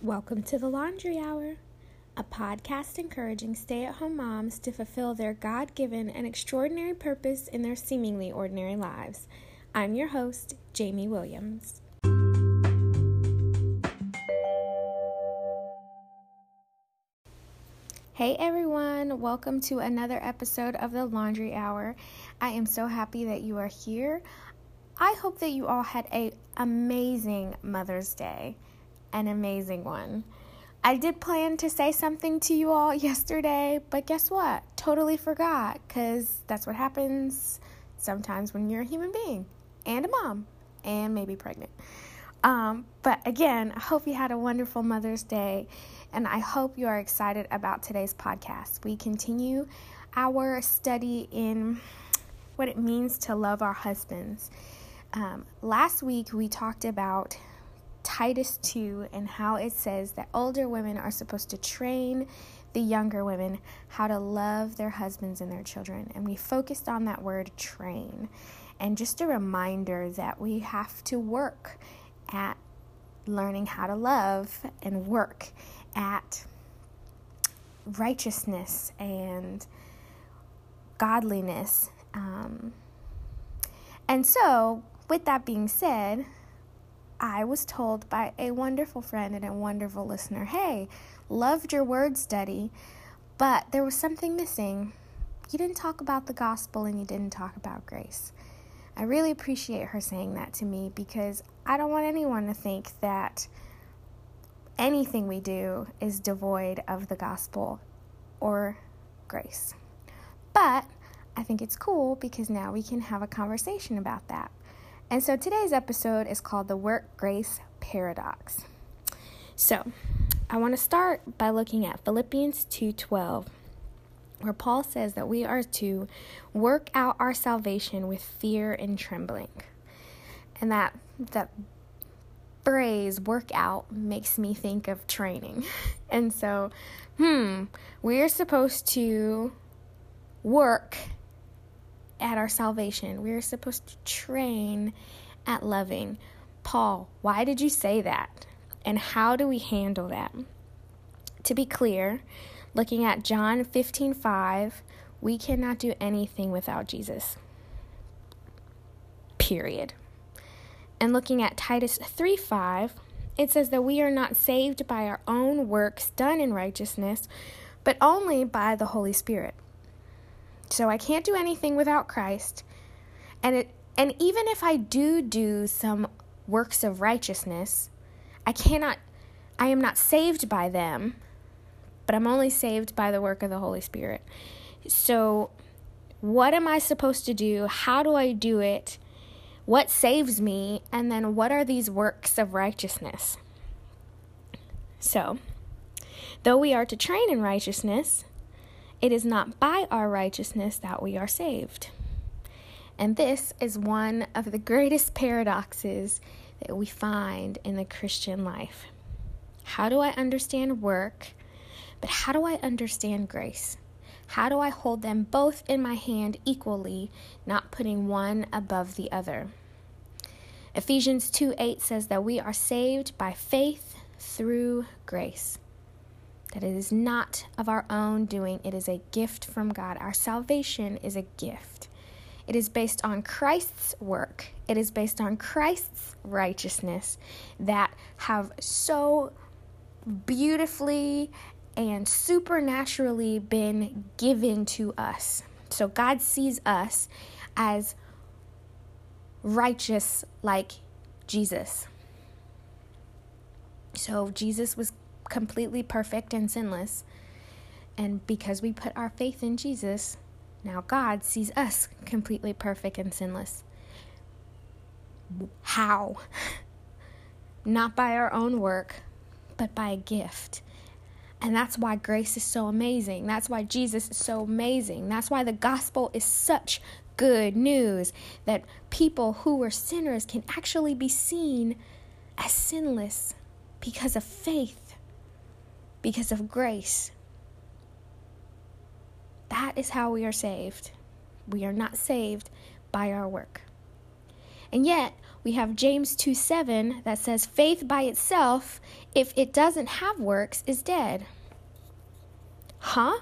Welcome to the Laundry Hour, a podcast encouraging stay-at-home moms to fulfill their God-given and extraordinary purpose in their seemingly ordinary lives. I'm your host, Jamie Williams. Hey everyone, welcome to another episode of the Laundry Hour. I am so happy that you are here. I hope that you all had an amazing Mother's Day. An amazing one. I did plan to say something to you all yesterday, but guess what? Totally forgot, because that's what happens sometimes when you're a human being and a mom and maybe pregnant. But again, I hope you had a wonderful Mother's Day, and I hope you are excited about today's podcast. We continue our study in what it means to love our husbands. Last week, we talked about Titus 2 and how it says that older women are supposed to train the younger women how to love their husbands and their children. And we focused on that word train. And just a reminder that we have to work at learning how to love and work at righteousness and godliness. And so, with that being said, I was told by a wonderful friend and a wonderful listener, hey, loved your word study, but there was something missing. You didn't talk about the gospel and you didn't talk about grace. I really appreciate her saying that to me, because I don't want anyone to think that anything we do is devoid of the gospel or grace. But I think it's cool because now we can have a conversation about that. And so today's episode is called the Work-Grace Paradox. So I want to start by looking at Philippians 2:12, where Paul says that we are to work out our salvation with fear and trembling. And that phrase, work out, makes me think of training. And so, we are supposed to work at our salvation. We are supposed to train at loving. Paul, why did you say that? And how do we handle that? To be clear, looking at John 15:5, we cannot do anything without Jesus. Period. And looking at Titus 3:5, it says that we are not saved by our own works done in righteousness, but only by the Holy Spirit. So I can't do anything without Christ. And even if I do some works of righteousness, I am not saved by them, but I'm only saved by the work of the Holy Spirit. So what am I supposed to do? How do I do it? What saves me? And then what are these works of righteousness? So, though we are to train in righteousness, it is not by our righteousness that we are saved. And this is one of the greatest paradoxes that we find in the Christian life. How do I understand work? But how do I understand grace? How do I hold them both in my hand equally, not putting one above the other? Ephesians 2:8 says that we are saved by faith through grace. That it is not of our own doing. It is a gift from God. Our salvation is a gift. It is based on Christ's work. It is based on Christ's righteousness that have so beautifully and supernaturally been given to us. So God sees us as righteous like Jesus. So Jesus was completely perfect and sinless. And because we put our faith in Jesus, now God sees us completely perfect and sinless. How? Not by our own work, but by a gift. And that's why grace is so amazing. That's why Jesus is so amazing. That's why the gospel is such good news, that people who were sinners can actually be seen as sinless because of faith. Because of grace. That is how we are saved. We are not saved by our work. And yet, we have James 2:7 that says, faith by itself, if it doesn't have works, is dead. Huh?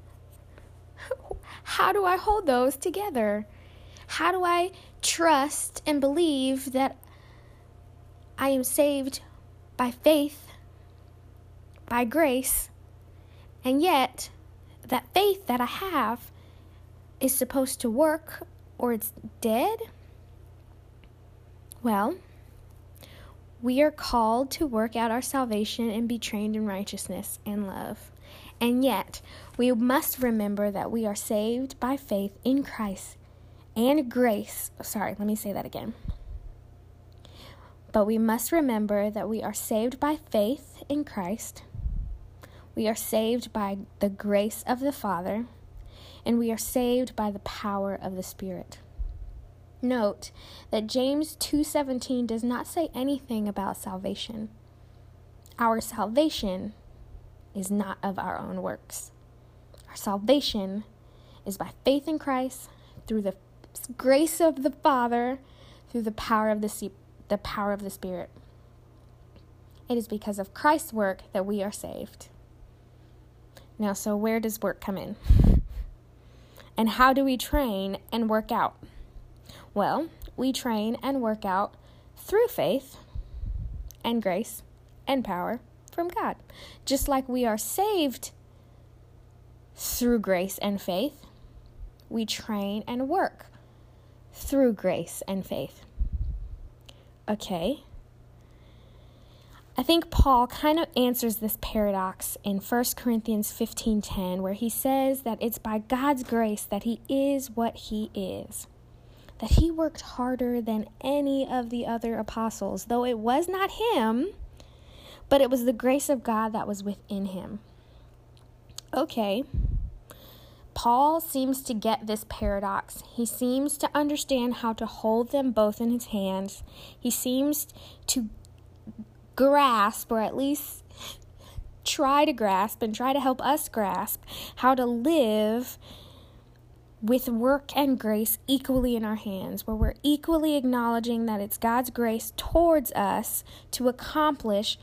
How do I hold those together? How do I trust and believe that I am saved by faith, by grace, and yet that faith that I have is supposed to work or it's dead? Well, we are called to work out our salvation and be trained in righteousness and love. And yet, we must remember that we are saved by faith in Christ and grace. Sorry, let me say that again. But we must remember that we are saved by faith in Christ. We are saved by the grace of the Father. And we are saved by the power of the Spirit. Note that James 2:17 does not say anything about salvation. Our salvation is not of our own works. Our salvation is by faith in Christ, through the grace of the Father, through the power of the Spirit. It is because of Christ's work that we are saved. Now, so where does work come in? And how do we train and work out? Well, we train and work out through faith and grace and power from God. Just like we are saved through grace and faith, we train and work through grace and faith. Okay. I think Paul kind of answers this paradox in 1 Corinthians 15:10, where he says that it's by God's grace that he is what he is. That he worked harder than any of the other apostles, though it was not him, but it was the grace of God that was within him. Okay. Paul seems to get this paradox. He seems to understand how to hold them both in his hands. He seems to grasp, or at least try to grasp and try to help us grasp how to live with work and grace equally in our hands, where we're equally acknowledging that it's God's grace towards us to accomplish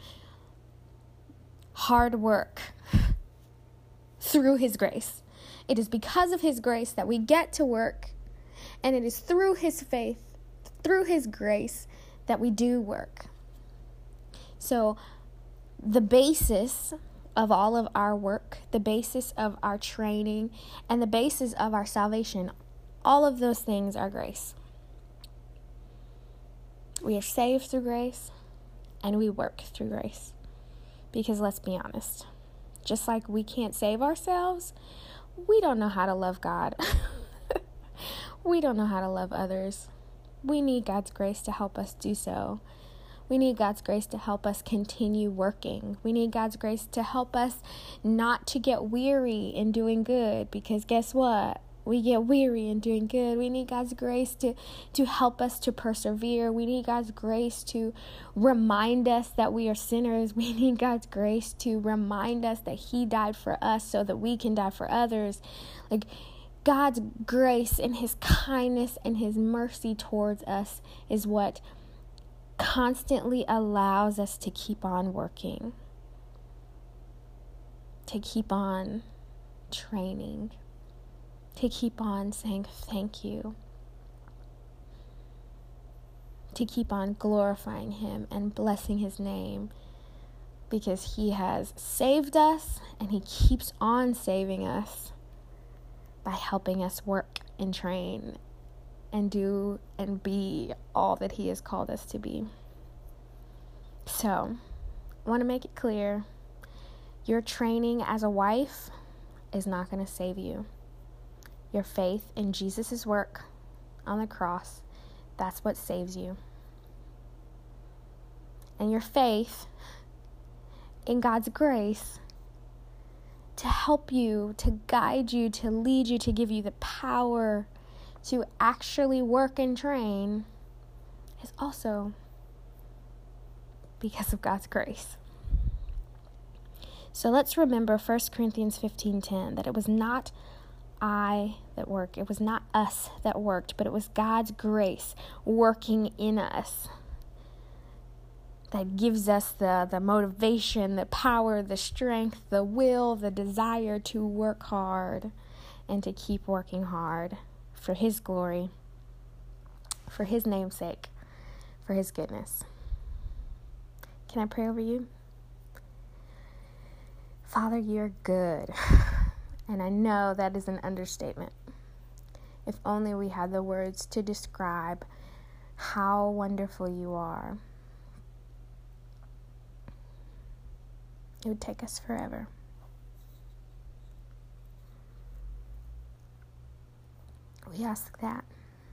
hard work through his grace. It is because of his grace that we get to work, and it is through his faith, through his grace, that we do work. So the basis of all of our work, the basis of our training, and the basis of our salvation, all of those things are grace. We are saved through grace, and we work through grace. Because let's be honest, just like we can't save ourselves, we don't know how to love God. We don't know how to love others. We need God's grace to help us do so. We need God's grace to help us continue working. We need God's grace to help us not to get weary in doing good, because guess what? We get weary in doing good. We need God's grace to help us to persevere. We need God's grace to remind us that we are sinners. We need God's grace to remind us that he died for us so that we can die for others. Like, God's grace and his kindness and his mercy towards us is what constantly allows us to keep on working, to keep on training, to keep on saying thank you, to keep on glorifying him and blessing his name, because he has saved us and he keeps on saving us by helping us work and train and do and be all that he has called us to be. So, I want to make it clear, your training as a wife is not going to save you. Your faith in Jesus' work on the cross, that's what saves you. And your faith in God's grace to help you, to guide you, to lead you, to give you the power to actually work and train is also because of God's grace. So let's remember 1 Corinthians 15:10, that it was not I that worked, it was not us that worked, but it was God's grace working in us. that gives us the motivation, the power, the strength, the will, the desire to work hard and to keep working hard for His glory, for His namesake, for His goodness. Can I pray over you? Father, you're good. And I know that is an understatement. If only we had the words to describe how wonderful you are, it would take us forever. We ask that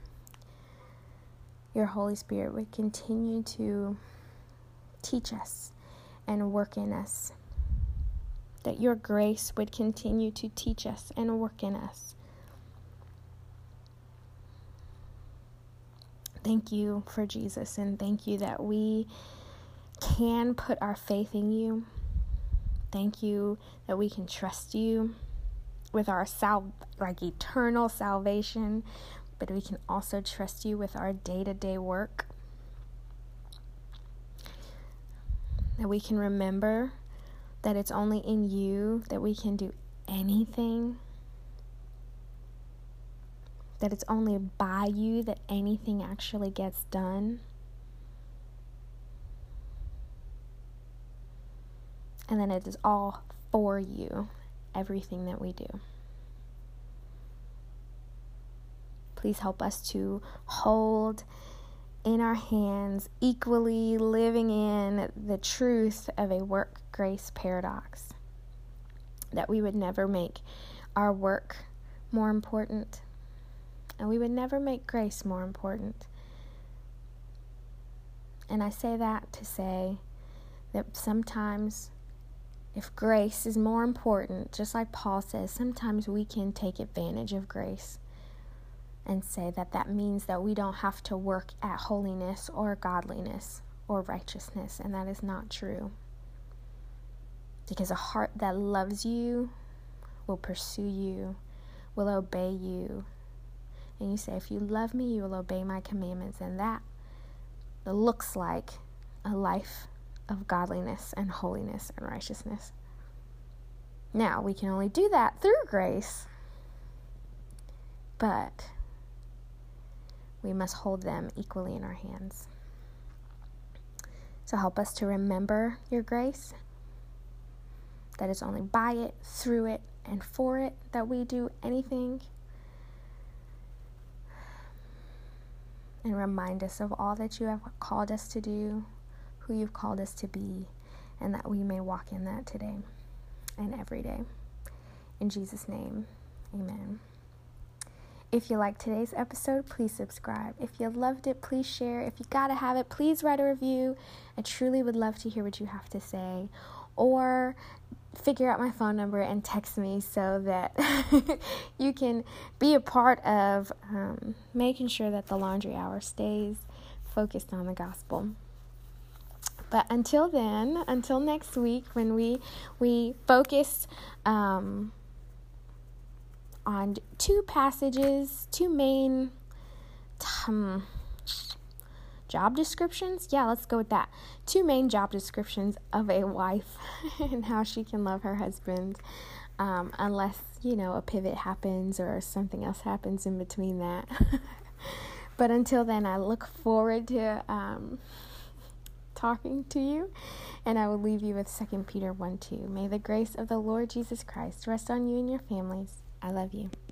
your Holy Spirit would continue to teach us and work in us. That your grace would continue to teach us and work in us. Thank you for Jesus, and thank you that we can put our faith in you. Thank you that we can trust you with our eternal salvation, but we can also trust you with our day-to-day work. That we can remember that it's only in you that we can do anything. That it's only by you that anything actually gets done. And then it is all for you, everything that we do. Please help us to hold in our hands, equally living in the truth of a work-grace paradox. That we would never make our work more important, and we would never make grace more important. And I say that to say that sometimes, if grace is more important, just like Paul says, sometimes we can take advantage of grace and say that means that we don't have to work at holiness or godliness or righteousness, and that is not true. Because a heart that loves you will pursue you, will obey you. And you say, if you love me, you will obey my commandments. And that looks like a life of godliness and holiness and righteousness. Now, we can only do that through grace, but we must hold them equally in our hands. So help us to remember your grace, that it's only by it, through it, and for it that we do anything. And remind us of all that you have called us to do, who you've called us to be, and that we may walk in that today and every day. In Jesus' name, amen. If you liked today's episode, please subscribe. If you loved it, please share. If you gotta have it, please write a review. I truly would love to hear what you have to say. Or figure out my phone number and text me so that you can be a part of making sure that the laundry hour stays focused on the gospel. But until then, until next week, when we focus on two passages, two main job descriptions. Yeah, let's go with that. Two main job descriptions of a wife and how she can love her husband, unless, a pivot happens or something else happens in between that. But until then, I look forward to talking to you, and I will leave you with 2 Peter 1:2. May the grace of the Lord Jesus Christ rest on you and your families. I love you.